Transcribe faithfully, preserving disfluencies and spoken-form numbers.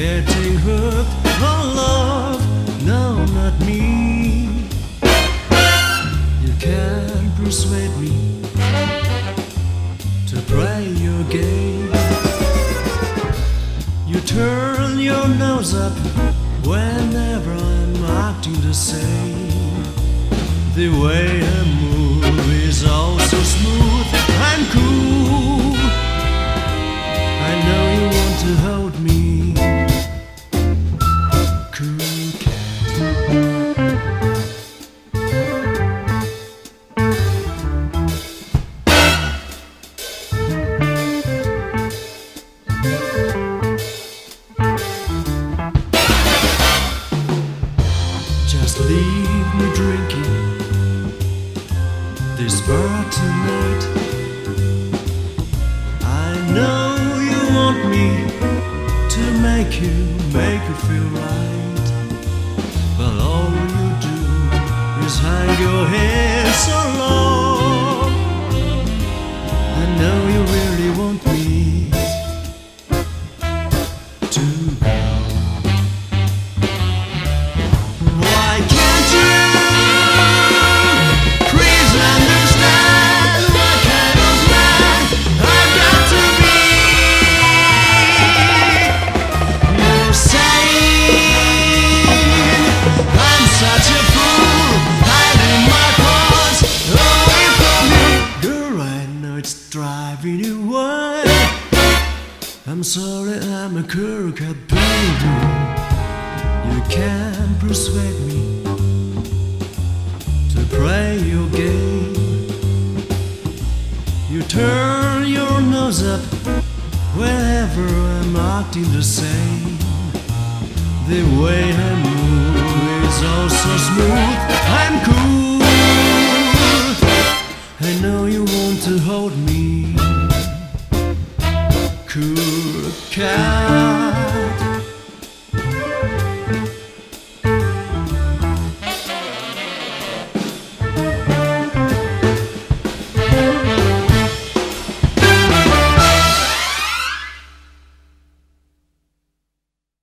getting hooked on love. No, not me. You can't persuade me to play your game. You turn your nose up whenever I'm acting the same. The way I move is all so smooth and cool. I know you want to hold me. Cool cat. Just leave me drinking this bar tonight. I know you want me to make you, make you feel right, but all you do is hang your head so low. I know you really want me to go. Why can't you please understand what kind of man I've got to be? You're saying I'm such a fool, hiding my claws away from you. Girl, I know it's driving you wild. I'm sorry, I'm a cool cat, baby. You can't persuade me to play your game. You turn your nose up whenever I'm acting the same. The way I move is all so smooth and cool.